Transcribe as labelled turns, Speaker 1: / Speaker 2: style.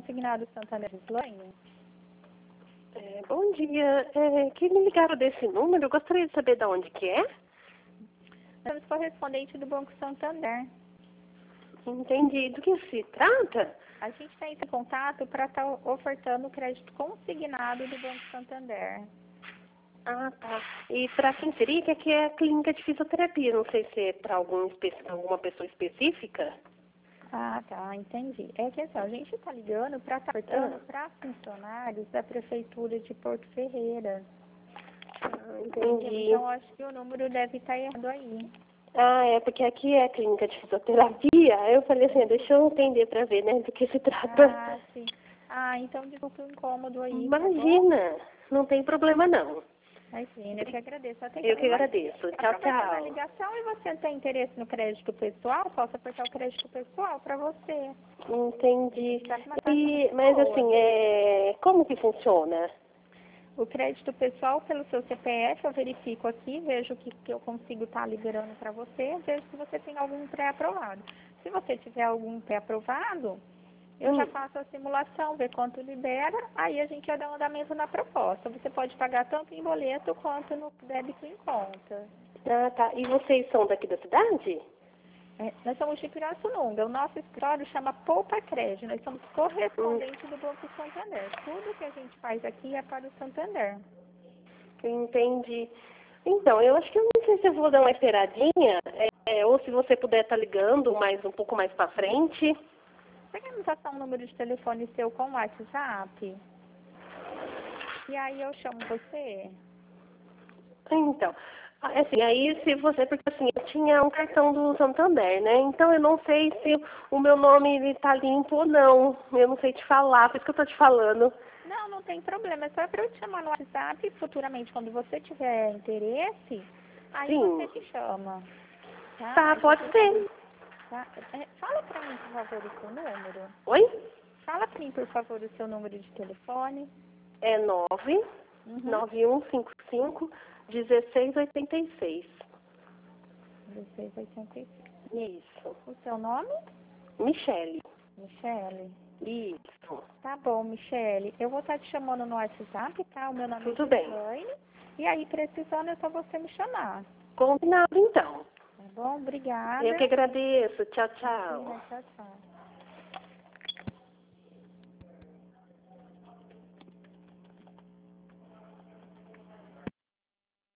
Speaker 1: consignado Santander Slane?
Speaker 2: Bom dia. Que me ligaram desse número, eu gostaria de saber de onde que é.
Speaker 1: Somos correspondente do Banco Santander.
Speaker 2: Entendi. Do que se trata?
Speaker 1: A gente está em contato para estar ofertando o crédito consignado do Banco Santander.
Speaker 2: Ah, tá. E para quem seria? Que aqui é a clínica de fisioterapia. Não sei se é para alguma pessoa específica.
Speaker 1: Ah, tá, entendi. É que assim, a gente está ligando para estar ofertando para funcionários da Prefeitura de Porto Ferreira.
Speaker 2: Entendi.
Speaker 1: Então, acho que o número deve estar errado aí.
Speaker 2: É porque aqui é a clínica de fisioterapia. Aí eu falei assim, deixa eu entender para ver, né, do que se trata.
Speaker 1: Ah, sim. Ah, então desculpa o incômodo aí, tá bom?
Speaker 2: Imagina, não tem problema não.
Speaker 1: Imagina, eu que agradeço.
Speaker 2: Eu que agradeço. Tchau,
Speaker 1: Aproveitando a
Speaker 2: tchau.
Speaker 1: ligação, e você tem interesse no crédito pessoal? Posso apertar o crédito pessoal para você.
Speaker 2: Entendi.
Speaker 1: Tá com uma taxa muito
Speaker 2: Mas
Speaker 1: boa.
Speaker 2: assim, como que funciona?
Speaker 1: O crédito pessoal pelo seu CPF, eu verifico aqui, vejo o que eu consigo estar liberando para você, vejo se você tem algum pré-aprovado. Se você tiver algum pré-aprovado, eu já faço a simulação, ver quanto libera, aí a gente já dá um andamento na proposta. Você pode pagar tanto em boleto quanto no débito em conta.
Speaker 2: Ah, tá. E vocês são daqui da cidade?
Speaker 1: Nós somos de Pirassununga. O nosso escritório chama Poupa Crédito. Nós somos correspondentes do Banco Santander. Tudo que a gente faz aqui é para o Santander.
Speaker 2: Entendi. Então, eu acho que eu não sei se eu vou dar uma esperadinha, ou se você puder estar ligando um pouco mais para frente.
Speaker 1: Você quer me passar um número de telefone seu com o WhatsApp? E aí eu chamo você?
Speaker 2: Então, assim, aí se você, porque assim, eu tinha um cartão do Santander, né? Então eu não sei se o meu nome ele tá limpo ou não. Eu não sei te falar, por isso que eu tô te falando.
Speaker 1: Não, não tem problema. É só para eu te chamar no WhatsApp futuramente, quando você tiver interesse, aí
Speaker 2: Sim.
Speaker 1: você me chama.
Speaker 2: Tá, pode ser.
Speaker 1: Tá? Fala para mim, por favor, o seu número.
Speaker 2: Oi?
Speaker 1: Fala para mim, por favor, o seu número de telefone.
Speaker 2: É 9155 1686.
Speaker 1: 1686.
Speaker 2: Isso.
Speaker 1: O seu nome?
Speaker 2: Michele.
Speaker 1: Michele.
Speaker 2: Isso.
Speaker 1: Tá bom, Michele. Eu vou estar te chamando no WhatsApp, tá? O meu nome
Speaker 2: Tudo
Speaker 1: é
Speaker 2: bem.
Speaker 1: Gislaine. E aí, precisando, é só você me chamar.
Speaker 2: Combinado então.
Speaker 1: Tá bom? Obrigada.
Speaker 2: Eu que agradeço. Tchau, tchau.
Speaker 1: Tchau, tchau.